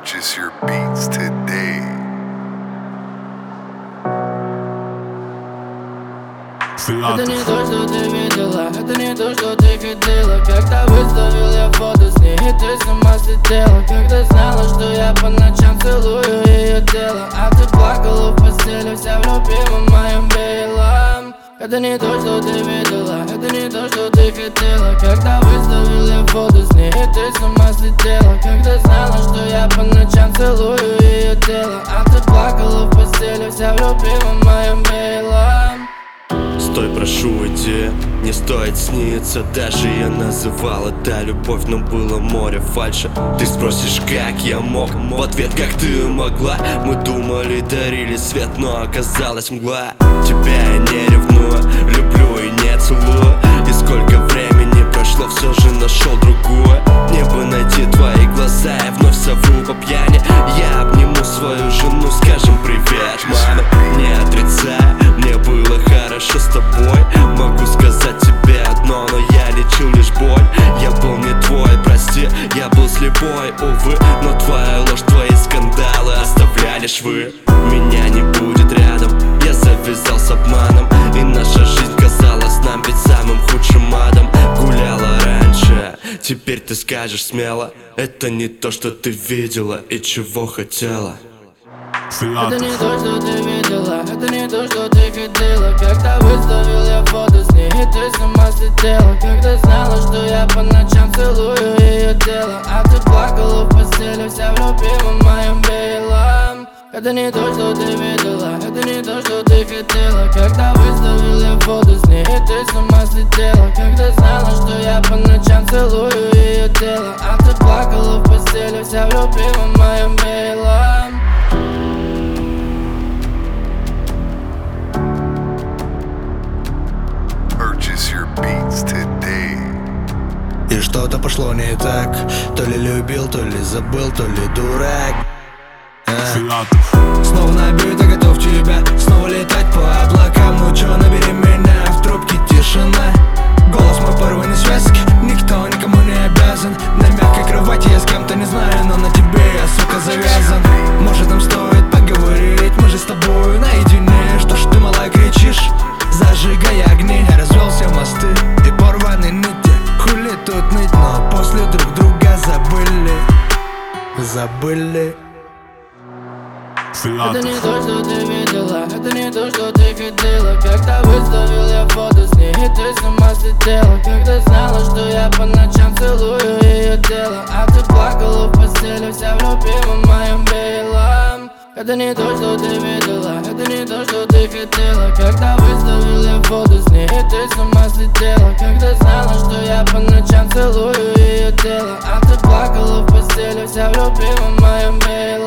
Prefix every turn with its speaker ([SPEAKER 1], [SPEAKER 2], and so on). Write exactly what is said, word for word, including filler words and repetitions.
[SPEAKER 1] Purchase your beats today.
[SPEAKER 2] Это не то, что ты видела, это не то, что ты хотела. Когда выставил я фото с ней, и ты сама сидела. Когда знала, что я по ночам целую ее тело, а ты плакала в постели, вся в любимом моем белом. Это не то, что ты видела, это не то, что ты хотела. Когда выставил я фото с ней, и ты сама сидела. Когда знала, что я по ночам целую ее тело, а ты плакала в постели, вся в любимом моем белом.
[SPEAKER 3] Стой, прошу, иди, не стоит сниться. Даже я называл это любовь, но было море фальши. Ты спросишь, как я мог? В ответ, как ты могла? Мы думали, дарили свет, но оказалась мгла. Тебя я не ревную, люблю и не целую. И сколько времени прошло, все же нашел другую. Мне бы найти твои глаза и вновь сову по пьяни. Я обниму свою жену, скажем привет, мама. Не отрицай, мне было хорошо с тобой. Могу сказать тебе одно, но я лечил лишь боль. Я был не твой, прости, я был слепой, увы. Но твоя ложь, твои скандалы оставляли швы. Меня не будет рядом, я завязал с обманом. И наша жизнь казалась нам ведь самым худшим адом. Гуляла раньше, теперь ты скажешь смело: это не то, что ты видела и чего хотела.
[SPEAKER 2] Это не то, что ты видела, это не то, что ты хотела. Когда выставил я фото с ней, и ты сама сидела. Когда знала, что я по ночам целую ее тело, а ты плакала в постели, вся в любимом моем белом. Это не то, что ты видела, это не то, что ты хотела. Когда выставил я фото с ней, и ты сама сидела. Когда знала, что я по ночам целую ее тело, а ты плакала в постели, вся в любимом моем белом.
[SPEAKER 1] Purchase your beats today.
[SPEAKER 4] И что-то пошло не так. То ли любил, то ли забыл, то ли дурак. а. Снова набито, готов тебя снова летать по облакам. Ну чё, набери меня, в трубке тишина. Голос мой порванный связки, никто никому не обязан. На мягкой кровати я с кем-то не знаю, но на тебе я, сука, завязан. Может нам стоит поговорить, мы же с тобой наедине. Что ж ты, малая, кричишь? Зажигай огни, я развел все мосты и порваны нити. Хули тут ныть, но после друг друга забыли. Забыли.
[SPEAKER 2] Это не то, что ты видела, это не то, что ты хотела. Когда выставил я фото с ней, и ты сама сидела. Когда знала, что я по ночам целую ее тело, а ты плакала в постели, вся в любимом моем белом. Это не то, что ты видела, это не то, что ты хотела. Когда выставил я фото с ней, и ты сама сидела. Когда знала, что я по ночам целую ее тело, а ты плакала в постели, вся в любимом моем белом.